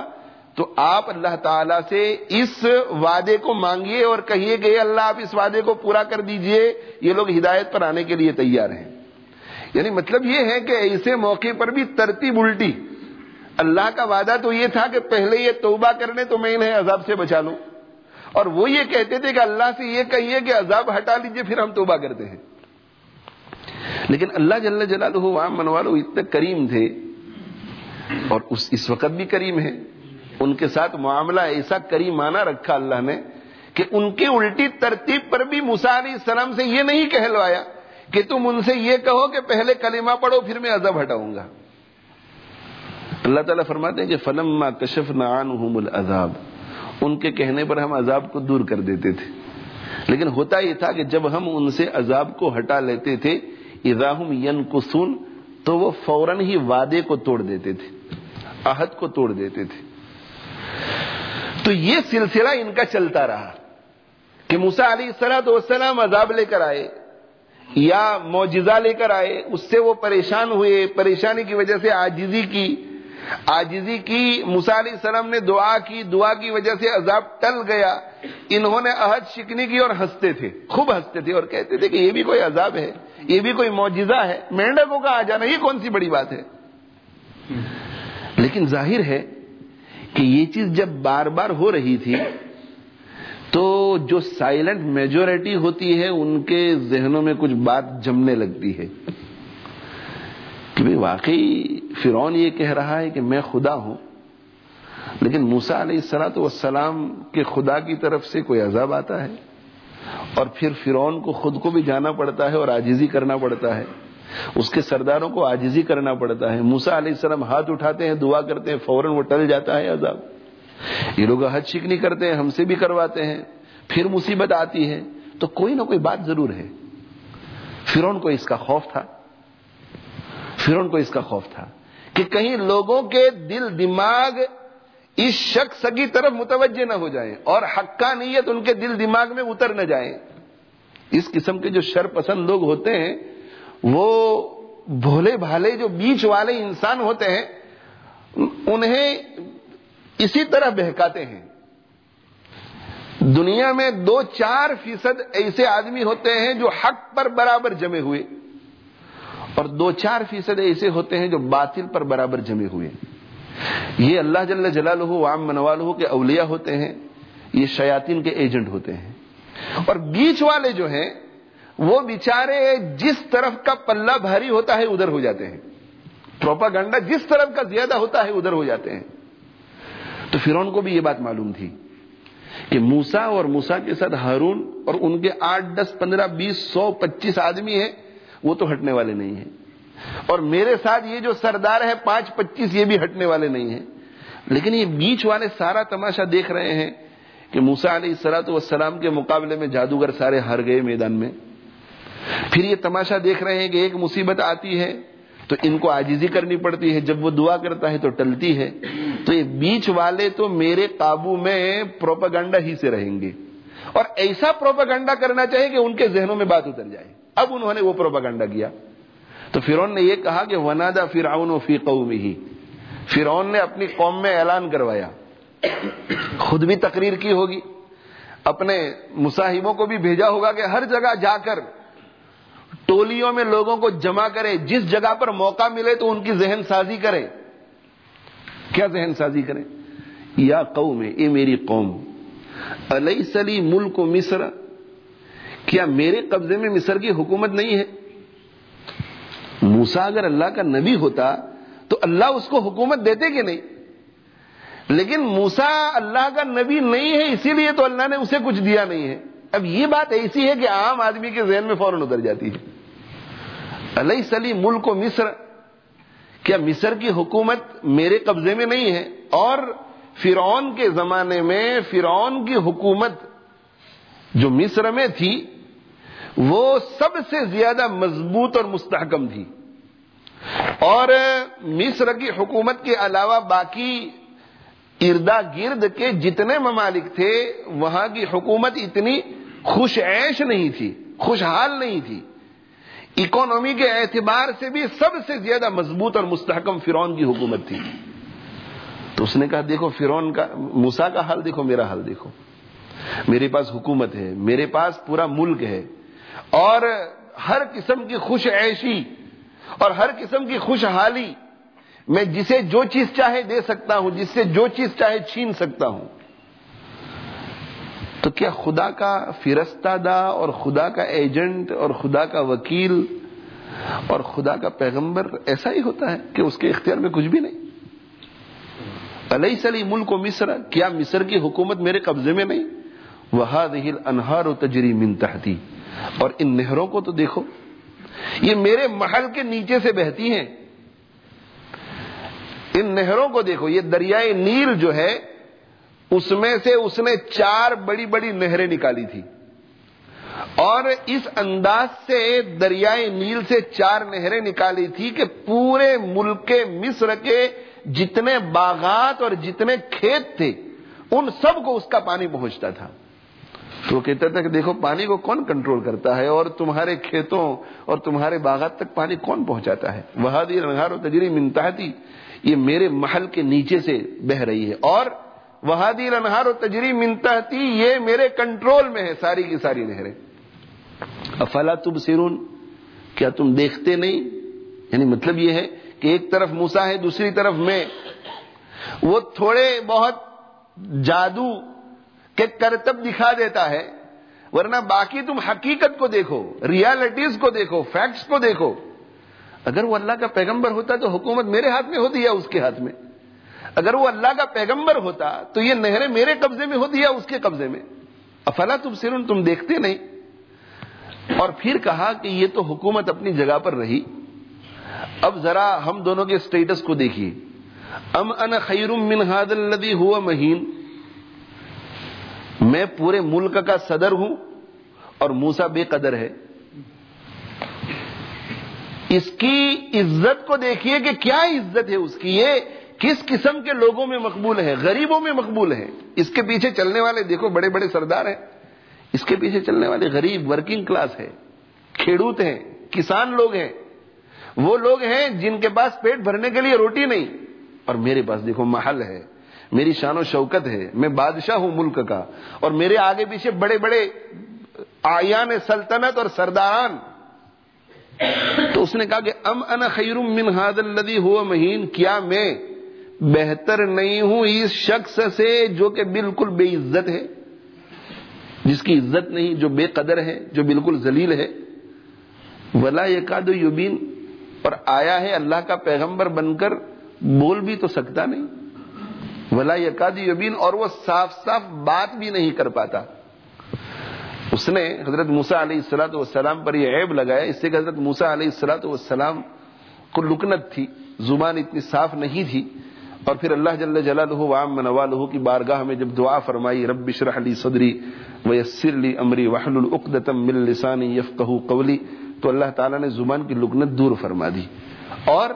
تو آپ اللہ تعالیٰ سے اس وعدے کو مانگیے اور کہیے کہ اللہ آپ اس وعدے کو پورا کر دیجئے، یہ لوگ ہدایت پر آنے کے لیے تیار ہیں۔ یعنی مطلب یہ ہے کہ ایسے موقع پر بھی ترتیب الٹی، اللہ کا وعدہ تو یہ تھا کہ پہلے یہ توبہ کر لیں تو میں انہیں عذاب سے بچا لوں، اور وہ یہ کہتے تھے کہ اللہ سے یہ کہیے کہ عذاب ہٹا لیجئے پھر ہم توبہ کرتے ہیں۔ لیکن اللہ جل جلالہ وعام منوالو اتنے کریم تھے، اور اس اس وقت بھی کریم ہے، ان کے ساتھ معاملہ ایسا کریمانہ رکھا اللہ نے کہ ان کی الٹی ترتیب پر بھی موسیٰ علیہ السلام سے یہ نہیں کہلوایا کہ تم ان سے یہ کہو کہ پہلے کلمہ پڑھو پھر میں عذاب ہٹاؤں گا۔ اللہ تعالیٰ فرماتے ہیں کہ فَلَمَّا كَشَفْنَا عَنْهُمُ الْعَذَابَ، ان کے کہنے پر ہم عذاب کو دور کر دیتے تھے، لیکن ہوتا یہ تھا کہ جب ہم ان سے عذاب کو ہٹا لیتے تھے اِذَا هُمْ يَنْكُثُونَ، تو وہ فوراً ہی وعدے کو توڑ دیتے تھے، عہد کو توڑ دیتے تھے۔ تو یہ سلسلہ ان کا چلتا رہا کہ موسیٰ علیہ السلام عذاب لے کر آئے یا معجزہ لے کر آئے، اس سے وہ پریشان ہوئے، پریشانی کی وجہ سے عاجزی کی عاجزی کی موسیٰ علیہ السلام نے دعا کی، دعا کی وجہ سے عذاب ٹل گیا، انہوں نے عہد شکنی کی اور ہنستے تھے، خوب ہنستے تھے اور کہتے تھے کہ یہ بھی کوئی عذاب ہے، یہ بھی کوئی معجزہ ہے، مینڈکوں کا آ جانا یہ کون سی بڑی بات ہے۔ لیکن ظاہر ہے کہ یہ چیز جب بار بار ہو رہی تھی تو جو سائلنٹ میجورٹی ہوتی ہے ان کے ذہنوں میں کچھ بات جمنے لگتی ہے کہ بھئی واقعی فرعون یہ کہہ رہا ہے کہ میں خدا ہوں، لیکن موسیٰ علیہ الصلوۃ والسلام کے خدا کی طرف سے کوئی عذاب آتا ہے اور پھر فرعون کو خود کو بھی جانا پڑتا ہے اور عاجزی کرنا پڑتا ہے، اس کے سرداروں کو عاجزی کرنا پڑتا ہے، موسیٰ علیہ السلام ہاتھ اٹھاتے ہیں، دعا کرتے ہیں، فوراً وہ ٹل جاتا ہے عذاب۔ یہ لوگ حد شکنی کرتے ہیں، ہم سے بھی کرواتے ہیں، پھر مصیبت آتی ہے تو کوئی نہ کوئی بات ضرور ہے۔ فرعون کو اس کا خوف تھا، فرعون کو اس کا خوف تھا کہ کہیں لوگوں کے دل دماغ اس شخص کی طرف متوجہ نہ ہو جائیں اور حقانیت ان کے دل دماغ میں اتر نہ جائیں۔ اس قسم کے جو شر پسند لوگ ہوتے ہیں وہ بھولے بھالے جو بیچ والے انسان ہوتے ہیں انہیں اسی طرح بہکاتے ہیں۔ دنیا میں دو چار فیصد ایسے آدمی ہوتے ہیں جو حق پر برابر جمے ہوئے، اور دو چار فیصد ایسے ہوتے ہیں جو باطل پر برابر جمے ہوئے۔ یہ اللہ جل جلالہ وعام منوالہ کے اولیاء ہوتے ہیں، یہ شیاطین کے ایجنٹ ہوتے ہیں، اور بیچ والے جو ہیں وہ بیچارے جس طرف کا پلہ بھاری ہوتا ہے ادھر ہو جاتے ہیں، پروپاگنڈا جس طرف کا زیادہ ہوتا ہے ادھر ہو جاتے ہیں۔ تو فرعون کو بھی یہ بات معلوم تھی کہ موسیٰ اور موسیٰ کے ساتھ ہارون اور ان کے آٹھ دس پندرہ بیس سو پچیس آدمی ہیں وہ تو ہٹنے والے نہیں ہیں، اور میرے ساتھ یہ جو سردار ہے پانچ پچیس یہ بھی ہٹنے والے نہیں ہیں۔ لیکن یہ بیچ والے سارا تماشا دیکھ رہے ہیں کہ موسیٰ علیہ الصلوۃ والسلام کے مقابلے میں جادوگر سارے ہار گئے میدان میں، پھر یہ تماشا دیکھ رہے ہیں کہ ایک مصیبت آتی ہے تو ان کو عاجزی کرنی پڑتی ہے، جب وہ دعا کرتا ہے تو ٹلتی ہے، تو یہ بیچ والے تو میرے قابو میں پروپاگنڈا ہی سے رہیں گے، اور ایسا پروپاگنڈا کرنا چاہیے کہ ان کے ذہنوں میں بات اتر جائے۔ اب انہوں نے وہ پروپاگنڈا کیا تو فرعون نے یہ کہا کہ ونادى فرعون فی قومہ، فرعون نے اپنی قوم میں اعلان کروایا، خود بھی تقریر کی ہوگی، اپنے مصاحبوں کو بھی بھیجا ہوگا کہ ہر جگہ جا کر ٹولیوں میں لوگوں کو جمع کرے، جس جگہ پر موقع ملے تو ان کی ذہن سازی کرے۔ کیا ذہن سازی کریں؟ یا قوم، اے میری قوم، الیس لی ملک مصر، کیا میرے قبضے میں مصر کی حکومت نہیں ہے؟ موسیٰ اگر اللہ کا نبی ہوتا تو اللہ اس کو حکومت دیتے کہ نہیں؟ لیکن موسیٰ اللہ کا نبی نہیں ہے، اسی لیے تو اللہ نے اسے کچھ دیا نہیں ہے۔ اب یہ بات ایسی ہے کہ عام آدمی کے ذہن میں فوراً اتر جاتی ہے۔ الیس لی ملک مصر، کیا مصر کی حکومت میرے قبضے میں نہیں ہے؟ اور فرعون کے زمانے میں فرعون کی حکومت جو مصر میں تھی وہ سب سے زیادہ مضبوط اور مستحکم تھی، اور مصر کی حکومت کے علاوہ باقی اردا گرد کے جتنے ممالک تھے وہاں کی حکومت اتنی خوش عیش نہیں تھی، خوشحال نہیں تھی، اکانومی کے اعتبار سے بھی سب سے زیادہ مضبوط اور مستحکم فرعون کی حکومت تھی۔ تو اس نے کہا دیکھو فرعون کا, موسیٰ کا حال دیکھو, میرا حال دیکھو. میرے پاس حکومت ہے, میرے پاس پورا ملک ہے, اور ہر قسم کی خوش عیشی اور ہر قسم کی خوشحالی, میں جسے جو چیز چاہے دے سکتا ہوں, جس سے جو چیز چاہے چھین سکتا ہوں. تو کیا خدا کا فرستہ دا اور خدا کا ایجنٹ اور خدا کا وکیل اور خدا کا پیغمبر ایسا ہی ہوتا ہے کہ اس کے اختیار میں کچھ بھی نہیں؟ الیس لی ملک مصر, کیا مصر کی حکومت میرے قبضے میں نہیں؟ وہذہ الانہار تجری من تحتی, اور ان نہروں کو تو دیکھو, یہ میرے محل کے نیچے سے بہتی ہیں. ان نہروں کو دیکھو, یہ دریائے نیل جو ہے اس میں سے اس نے چار بڑی بڑی نہریں نکالی تھی, اور اس انداز سے دریائے نیل سے چار نہریں نکالی تھی کہ پورے ملک مصر کے جتنے باغات اور جتنے کھیت تھے ان سب کو اس کا پانی پہنچتا تھا. تو وہ کہتا تھا کہ دیکھو پانی کو کون کنٹرول کرتا ہے, اور تمہارے کھیتوں اور تمہارے باغات تک پانی کون پہنچاتا ہے. وہذہ الانہار تجری من تحتی, یہ میرے محل کے نیچے سے بہ رہی ہے, اور وہذہ الانہار تجری من تحتی, یہ میرے کنٹرول میں ہے ساری کی ساری نہریں. افلا تبصرون, کیا تم دیکھتے نہیں؟ یعنی مطلب یہ ہے کہ ایک طرف موسیٰ ہے, دوسری طرف میں. وہ تھوڑے بہت جادو کے کرتب دکھا دیتا ہے, ورنہ باقی تم حقیقت کو دیکھو, ریالٹیز کو دیکھو, فیکٹس کو دیکھو. اگر وہ اللہ کا پیغمبر ہوتا تو حکومت میرے ہاتھ میں ہوتی یا اس کے ہاتھ میں؟ اگر وہ اللہ کا پیغمبر ہوتا تو یہ نہریں میرے قبضے میں ہوتی یا اس کے قبضے میں؟ افلا تبصرون, تم دیکھتے نہیں؟ اور پھر کہا کہ یہ تو حکومت اپنی جگہ پر رہی, اب ذرا ہم دونوں کے سٹیٹس کو دیکھیے. ام انا خیر من ھذا الذی ھو مہین, میں پورے ملک کا صدر ہوں اور موسیٰ بے قدر ہے. اس کی عزت کو دیکھیے کہ کیا عزت ہے اس کی, یہ کس قسم کے لوگوں میں مقبول ہے, غریبوں میں مقبول ہے. اس کے پیچھے چلنے والے دیکھو بڑے بڑے سردار ہیں, اس کے پیچھے چلنے والے غریب ورکنگ کلاس ہے, کھیڑوت ہیں, کسان لوگ ہیں, وہ لوگ ہیں جن کے پاس پیٹ بھرنے کے لیے روٹی نہیں. اور میرے پاس دیکھو محل ہے, میری شان و شوکت ہے, میں بادشاہ ہوں ملک کا, اور میرے آگے پیچھے بڑے بڑے آیان سلطنت اور سرداران. تو اس نے کہا کہ ام انا خیر من ھذا الذی ھو مہین, کیا میں بہتر نہیں ہوں اس شخص سے جو کہ بالکل بے عزت ہے, جس کی عزت نہیں, جو بے قدر ہے, جو بالکل ذلیل ہے. ولا یکاد یبین, اور آیا ہے اللہ کا پیغمبر بن کر, بول بھی تو سکتا نہیں. ولا یکاد یبین, اور وہ صاف صاف بات بھی نہیں کر پاتا. اس نے حضرت موسیٰ علیہ الصلوۃ والسلام پر یہ عیب لگایا, اس سے کہ حضرت موسیٰ علیہ الصلوۃ والسلام کو لکنت تھی, زبان اتنی صاف نہیں تھی. اور پھر اللہ جل جلالہ وعم نوالہ کی بارگاہ میں جب دعا فرمائی, رب اشرح لی صدری ویسر لی امری واحلل عقدۃ من لسانی یفقہوا قولی, تو اللہ تعالیٰ نے زبان کی لکنت دور فرما دی, اور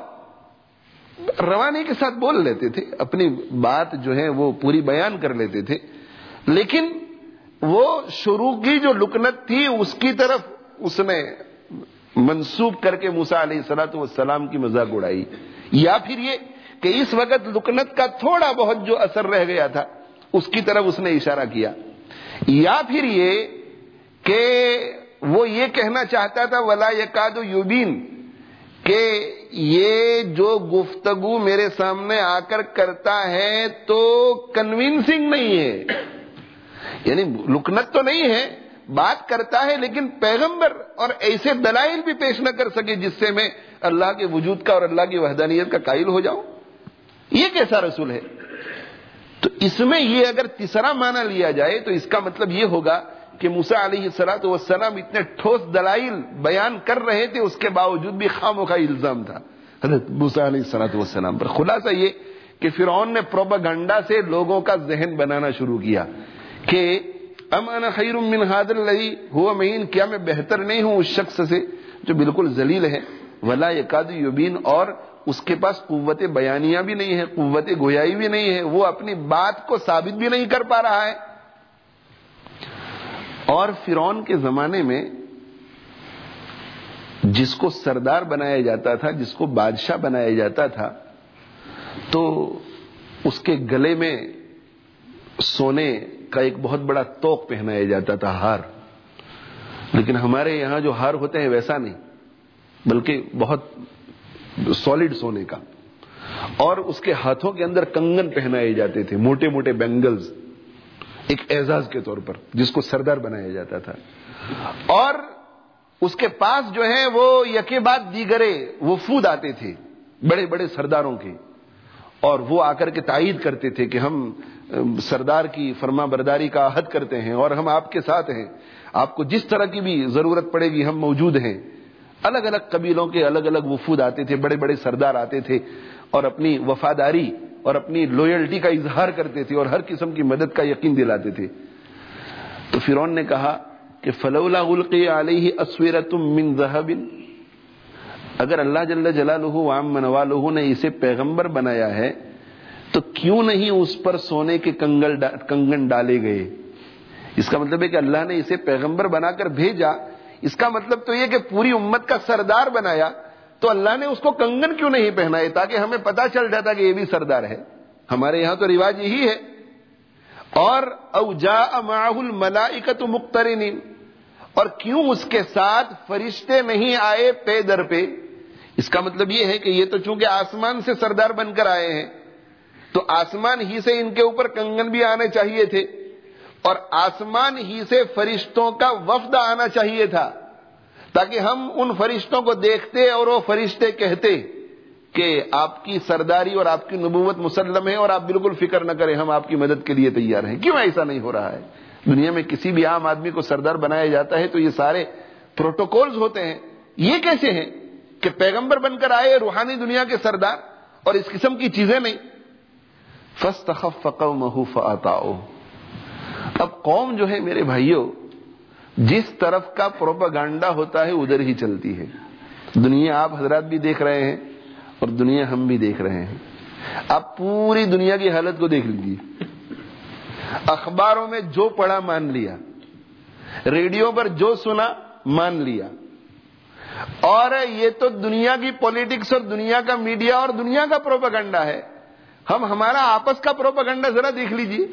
روانی کے ساتھ بول لیتے تھے, اپنی بات جو ہے وہ پوری بیان کر لیتے تھے. لیکن وہ شروع کی جو لکنت تھی اس کی طرف اس نے منسوب کر کے موسیٰ علیہ الصلوۃ والسلام کی مذاق اڑائی, یا پھر یہ کہ اس وقت لکنت کا تھوڑا بہت جو اثر رہ گیا تھا اس کی طرف اس نے اشارہ کیا, یا پھر یہ کہ وہ یہ کہنا چاہتا تھا ولا یکاد یبین, کہ یہ جو گفتگو میرے سامنے آ کر کرتا ہے تو کنونسنگ نہیں ہے. یعنی لکنت تو نہیں ہے, بات کرتا ہے, لیکن پیغمبر اور ایسے دلائل بھی پیش نہ کر سکے جس سے میں اللہ کے وجود کا اور اللہ کی وحدانیت کا قائل ہو جاؤں. یہ کیسا رسول ہے؟ تو اس میں یہ اگر تیسرا معنی لیا جائے تو اس کا مطلب یہ ہوگا کہ موسیٰ علیہ الصلوۃ والسلام اتنے ٹھوس دلائل بیان کر رہے تھے, اس کے باوجود بھی خامخواہ الزام تھا حضرت موسیٰ علیہ الصلوۃ والسلام پر. خلاصہ یہ کہ فرعون نے پروپیگنڈا سے لوگوں کا ذہن بنانا شروع کیا کہ ام انا خیر من ھذا الذی ھو مہین, کیا میں بہتر نہیں ہوں اس شخص سے جو بالکل ذلیل ہے. ولا یکاد یبین, اور اس کے پاس قوت بیانیہ بھی نہیں ہے, قوت گویائی بھی نہیں ہے, وہ اپنی بات کو ثابت بھی نہیں کر پا رہا ہے. اور فرعون کے زمانے میں جس کو سردار بنایا جاتا تھا, جس کو بادشاہ بنایا جاتا تھا, تو اس کے گلے میں سونے کا ایک بہت بڑا توق پہنایا جاتا تھا، ہار. لیکن ہمارے یہاں جو ہار ہوتے ہیں ویسا نہیں، بلکہ بہت سالڈ سونے کا. اور اس کے ہاتھوں کے اندر کنگن پہنائے جاتے تھے، موٹے موٹے بینگلز، ایک اعزاز کے طور پر جس کو سردار بنایا جاتا تھا. اور اس کے پاس جو ہے وہ یکے بعد دیگرے وفود آتے تھے بڑے بڑے سرداروں کے، اور وہ آ کر کے تائید کرتے تھے کہ ہم سردار کی فرما برداری کا عہد کرتے ہیں اور ہم آپ کے ساتھ ہیں، آپ کو جس طرح کی بھی ضرورت پڑے گی ہم موجود ہیں. الگ الگ قبیلوں کے الگ الگ وفود آتے تھے، بڑے بڑے سردار آتے تھے اور اپنی وفاداری اور اپنی لویلٹی کا اظہار کرتے تھے اور ہر قسم کی مدد کا یقین دلاتے تھے. تو فرعون نے کہا کہ فلولا القی علیہ اسورۃ من ذہب، اگر اللہ جل جلالہ وعم نوالہ نے اسے پیغمبر بنایا ہے تو کیوں نہیں اس پر سونے کے کنگل کنگن ڈالے گئے. اس کا مطلب ہے کہ اللہ نے اسے پیغمبر بنا کر بھیجا، اس کا مطلب تو یہ کہ پوری امت کا سردار بنایا، تو اللہ نے اس کو کنگن کیوں نہیں پہنائے تاکہ ہمیں پتا چل جاتا کہ یہ بھی سردار ہے. ہمارے یہاں تو رواج یہی ہے. اور او جاء معه الملائکۃ مقترنین، اور کیوں اس کے ساتھ فرشتے نہیں آئے پے در پہ. اس کا مطلب یہ ہے کہ یہ تو چونکہ آسمان سے سردار بن کر آئے ہیں تو آسمان ہی سے ان کے اوپر کنگن بھی آنے چاہیے تھے، اور آسمان ہی سے فرشتوں کا وفد آنا چاہیے تھا تاکہ ہم ان فرشتوں کو دیکھتے اور وہ فرشتے کہتے کہ آپ کی سرداری اور آپ کی نبوت مسلم ہے اور آپ بالکل فکر نہ کریں، ہم آپ کی مدد کے لیے تیار ہیں. کیوں ایسا نہیں ہو رہا ہے؟ دنیا میں کسی بھی عام آدمی کو سردار بنایا جاتا ہے تو یہ سارے پروٹوکولز ہوتے ہیں. یہ کیسے ہیں کہ پیغمبر بن کر آئے روحانی دنیا کے سردار اور اس قسم کی چیزیں نہیں. فاستخف قومه فاطاعوه. اب قوم جو ہے میرے بھائیوں جس طرف کا پروپیگنڈا ہوتا ہے ادھر ہی چلتی ہے. دنیا آپ حضرات بھی دیکھ رہے ہیں اور دنیا ہم بھی دیکھ رہے ہیں. آپ پوری دنیا کی حالت کو دیکھ لیجیے. اخباروں میں جو پڑھا مان لیا، ریڈیو پر جو سنا مان لیا، اور یہ تو دنیا کی پولیٹکس اور دنیا کا میڈیا اور دنیا کا پروپیگنڈا ہے. ہم ہمارا آپس کا پروپیگنڈا ذرا دیکھ لیجیے.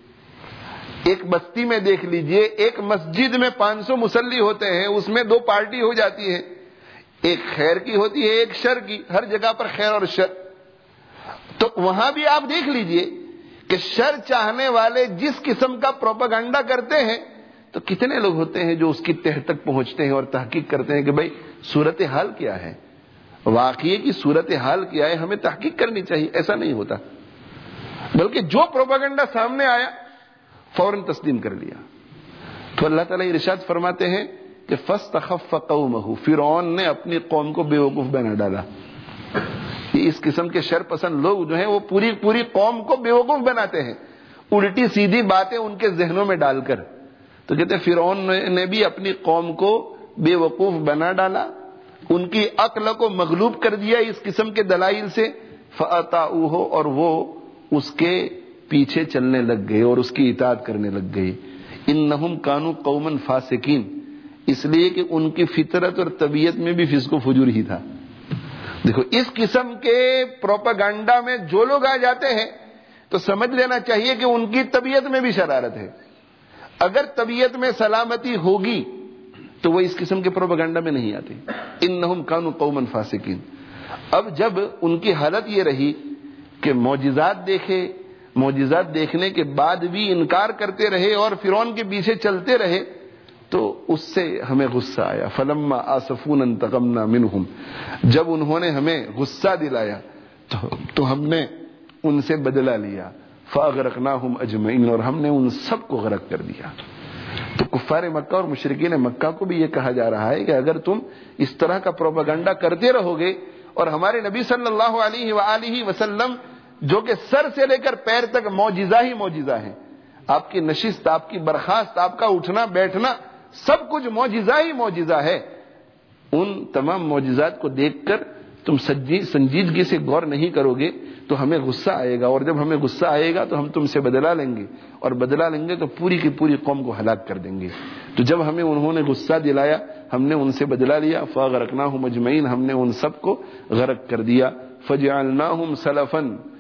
ایک بستی میں دیکھ لیجئے، ایک مسجد میں پانچ سو مصلی ہوتے ہیں، اس میں دو پارٹی ہو جاتی ہے، ایک خیر کی ہوتی ہے ایک شر کی، ہر جگہ پر خیر اور شر. تو وہاں بھی آپ دیکھ لیجئے کہ شر چاہنے والے جس قسم کا پروپیگنڈا کرتے ہیں تو کتنے لوگ ہوتے ہیں جو اس کی تہ تک پہنچتے ہیں اور تحقیق کرتے ہیں کہ بھائی صورتحال کیا ہے، واقعے کی صورتحال کیا ہے، ہمیں تحقیق کرنی چاہیے. ایسا نہیں ہوتا، بلکہ جو پروپیگنڈا سامنے آیا فوراً تسلیم کر لیا. تو اللہ تعالیٰ ارشاد فرماتے ہیں کہ فاستخف قومه، فرعون نے اپنی قوم کو بیوقوف بنا ڈالا. اس قسم کے شر پسند لوگ جو ہیں وہ پوری پوری قوم کو بیوقوف بناتے ہیں الٹی سیدھی باتیں ان کے ذہنوں میں ڈال کر. تو کہتے ہیں فرعون نے بھی اپنی قوم کو بیوقوف بنا ڈالا، ان کی عقل کو مغلوب کر دیا اس قسم کے دلائل سے. فاطاعوہ، اور وہ اس کے پیچھے چلنے لگ گئے اور اس کی اطاعت کرنے لگ گئے. انہم کانوا قوما فاسقین، اس لیے کہ ان کی فطرت اور طبیعت میں بھی فسق و فجور ہی تھا. دیکھو اس قسم کے پروپیگنڈا میں جو لوگ آ جاتے ہیں تو سمجھ لینا چاہیے کہ ان کی طبیعت میں بھی شرارت ہے. اگر طبیعت میں سلامتی ہوگی تو وہ اس قسم کے پروپیگنڈا میں نہیں آتے. انہم کانوا قوما فاسقین. اب جب ان کی حالت یہ رہی کہ معجزات دیکھے، معجزات دیکھنے کے بعد بھی انکار کرتے رہے اور فرعون کے پیچھے چلتے رہے، تو اس سے ہمیں غصہ آیا. فلما آسفونا انتقمنا منہم، جب انہوں نے ہمیں غصہ دلایا تو, تو ہم نے ان سے بدلہ لیا. فاغرقناہم اجمعین، اور ہم نے ان سب کو غرق کر دیا. تو کفار مکہ اور مشرکین مکہ کو بھی یہ کہا جا رہا ہے کہ اگر تم اس طرح کا پروپیگنڈا کرتے رہو گے اور ہمارے نبی صلی اللہ علیہ وآلہ وسلم جو کہ سر سے لے کر پیر تک معجزہ ہی معجزہ ہے، آپ کی نشست، آپ کی برخاست، آپ کا اٹھنا بیٹھنا سب کچھ معجزہ ہی معجزہ ہے، ان تمام معجزات کو دیکھ کر تم سنجیدگی سے غور نہیں کرو گے تو ہمیں غصہ آئے گا، اور جب ہمیں غصہ آئے گا تو ہم تم سے بدلہ لیں گے، اور بدلہ لیں گے تو پوری کی پوری قوم کو ہلاک کر دیں گے. تو جب ہمیں انہوں نے غصہ دلایا ہم نے ان سے بدلہ لیا. فاغرقناہم اجمعین، ہم نے ان سب کو غرق کر دیا. فجعلناہم سلفا،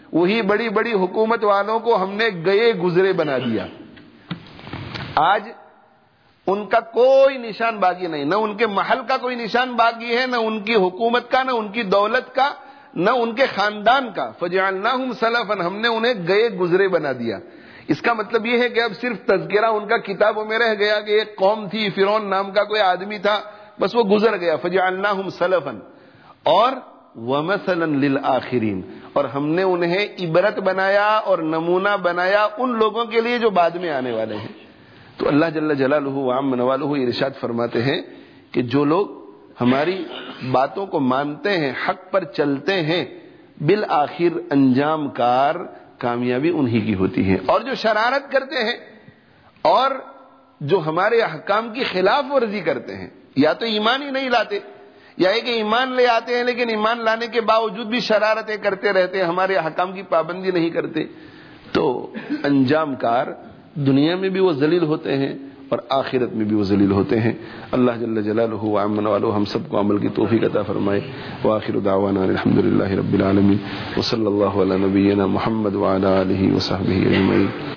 وہی بڑی بڑی حکومت والوں کو ہم نے گئے گزرے بنا دیا. آج ان کا کوئی نشان باقی نہیں، نہ ان کے محل کا کوئی نشان باقی ہے، نہ ان کی حکومت کا، نہ ان کی دولت کا، نہ ان کے خاندان کا. فجعلناہم سلفا، ہم نے انہیں گئے گزرے بنا دیا. اس کا مطلب یہ ہے کہ اب صرف تذکرہ ان کا کتابوں میں رہ گیا کہ ایک قوم تھی، فرعون نام کا کوئی آدمی تھا، بس وہ گزر گیا. فجعلناہم سلفا اور ومثلا للآخرین، اور ہم نے انہیں عبرت بنایا اور نمونہ بنایا ان لوگوں کے لیے جو بعد میں آنے والے ہیں. تو اللہ جل جلالہ وعم نوالہ ارشاد فرماتے ہیں کہ جو لوگ ہماری باتوں کو مانتے ہیں، حق پر چلتے ہیں، بالآخر انجام کار کامیابی انہی کی ہوتی ہے. اور جو شرارت کرتے ہیں اور جو ہمارے احکام کی خلاف ورزی کرتے ہیں، یا تو ایمان ہی نہیں لاتے، یا ہے کہ ایمان لے آتے ہیں لیکن ایمان لانے کے باوجود بھی شرارتیں کرتے رہتے ہیں، ہمارے احکام کی پابندی نہیں کرتے، تو انجام کار دنیا میں بھی وہ ذلیل ہوتے ہیں اور آخرت میں بھی وہ ذلیل ہوتے ہیں. اللہ جل جلالہ وعم نوالہ ہم سب کو عمل کی توفیق عطا فرمائے. وآخر دعوانا الحمدللہ رب العالمین، وصلی اللہ علی نبینا محمد وعلی آلہ وصحبہ اجمعین.